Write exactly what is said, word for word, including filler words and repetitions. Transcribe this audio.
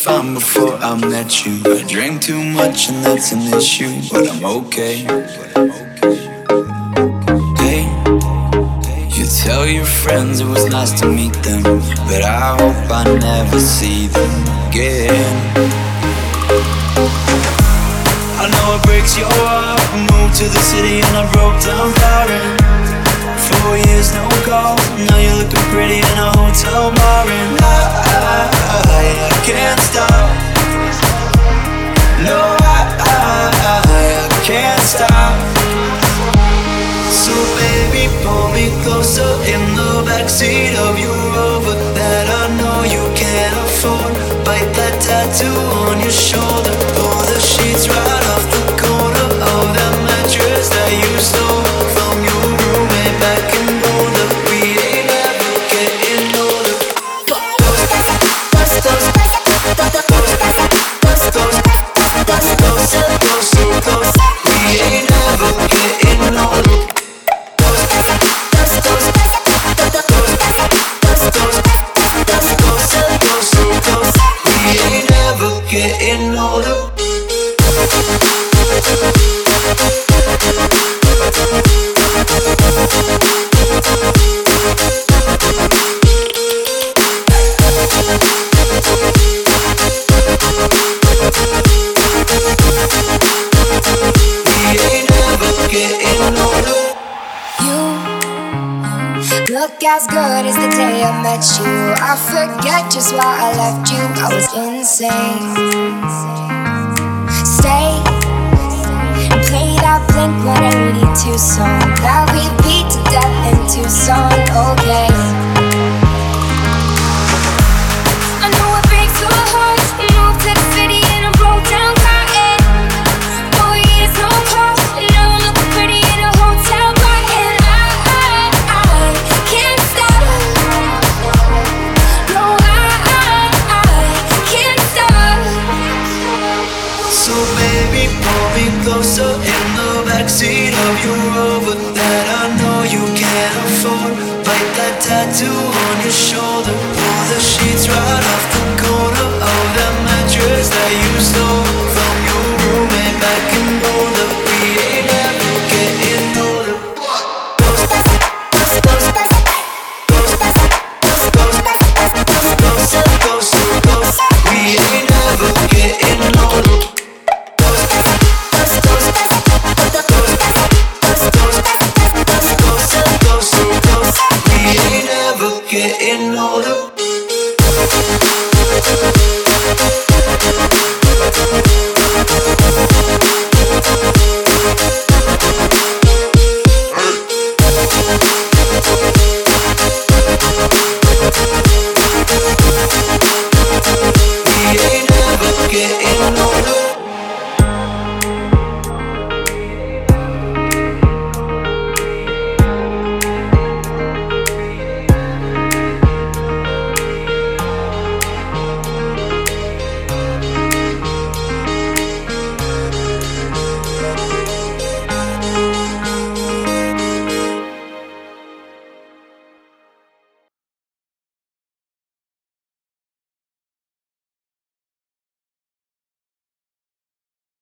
fine before I met you. I drank too much and that's an issue, but I'm okay. Hey, you tell your friends it was nice to meet them, but I hope I never see them again. I know it breaks your heart. Moved to the city and I broke down crying. Four years, no call. Now you're looking pretty in a hotel bar, and I, I, I can't stop. No, I, I, I can't stop. So baby, pull me closer in the backseat of your Rover that I know you can't afford. Bite that tattoo on your shoulder. Pull the sheets right off the corner of that mattress that you stole from your roommate back in Boulder. We ain't ever getting older. Fuck those, those, those, those, those, those, those, those, those, those. We ain't ever getting older. Those, those, those, those, those, those, those, those, those. We ain't ever getting older. Look as good as the day I met you. I forget just why I left you. I was insane. Stay and play that Blink one eighty-two song that we beat to death in Tucson. Okay. I know it breaks your heart. Moved to the city and I broke down crying. Four years, no call. Now I'm looking pretty in a hotel bar, and I, I, I can't stop. No, I, I, I can't stop. So baby, pull me closer in the backseat of your Rover that I know you can't afford. Bite that tattoo